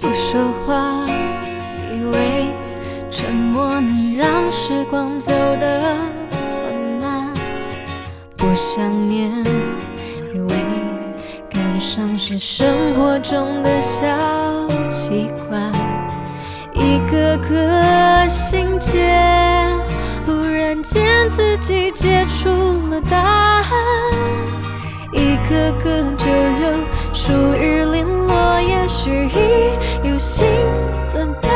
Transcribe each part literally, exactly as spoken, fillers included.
不说话，以为沉默能让时光走得缓慢；不想念，以为感伤是生活中的小习惯。一个个心结，忽然间自己解出了答案。一个个就有属于零落，也许已有新的伴。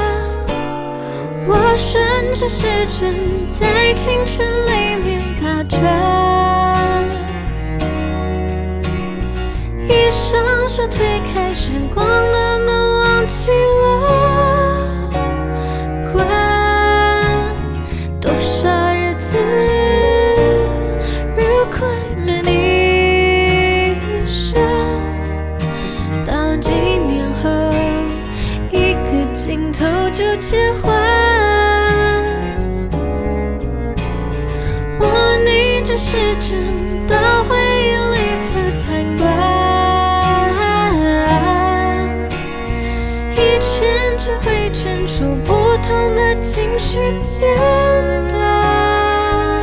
我顺着时针在青春里面打转，一双手推开时光的门，忘记了关。多少日子，如果没你一生，到几年后，一个镜头就切换。我逆着时针到回忆里头参观，一圈就会圈出不同的情绪片段，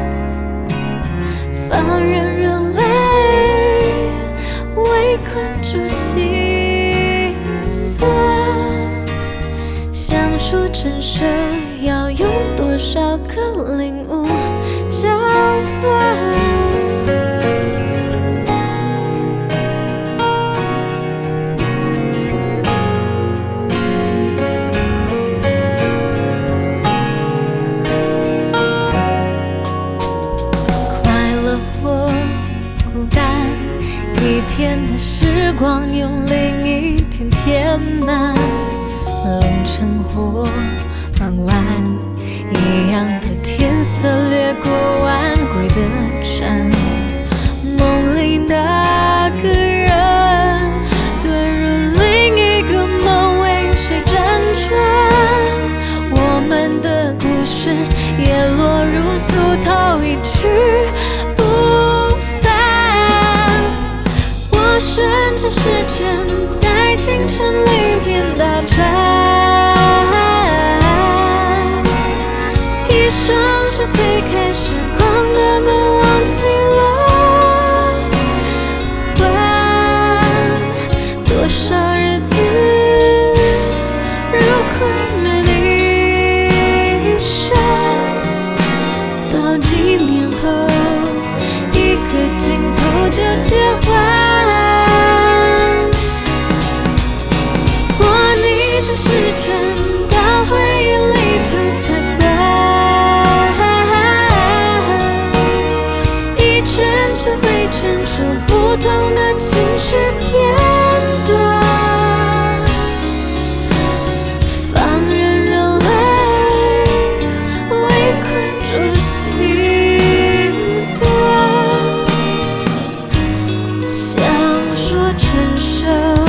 放任热泪围困住心酸。想说成熟要用多少个领悟交换？一天的时光用另一天填满，凌晨或傍晚，一样的天色掠过晚归的船。梦里那个人遁入另一个梦，为谁辗转？我们的故事也落入俗套一去不顺着时针在青春里面打转，一双手推开时光的门，忘记了关。多少日子，如果没你一生，到几年后，一个镜头就切换。时针到回忆里头参观，一圈就会圈出不同的情绪片段，放任热泪围困住心酸。想说成熟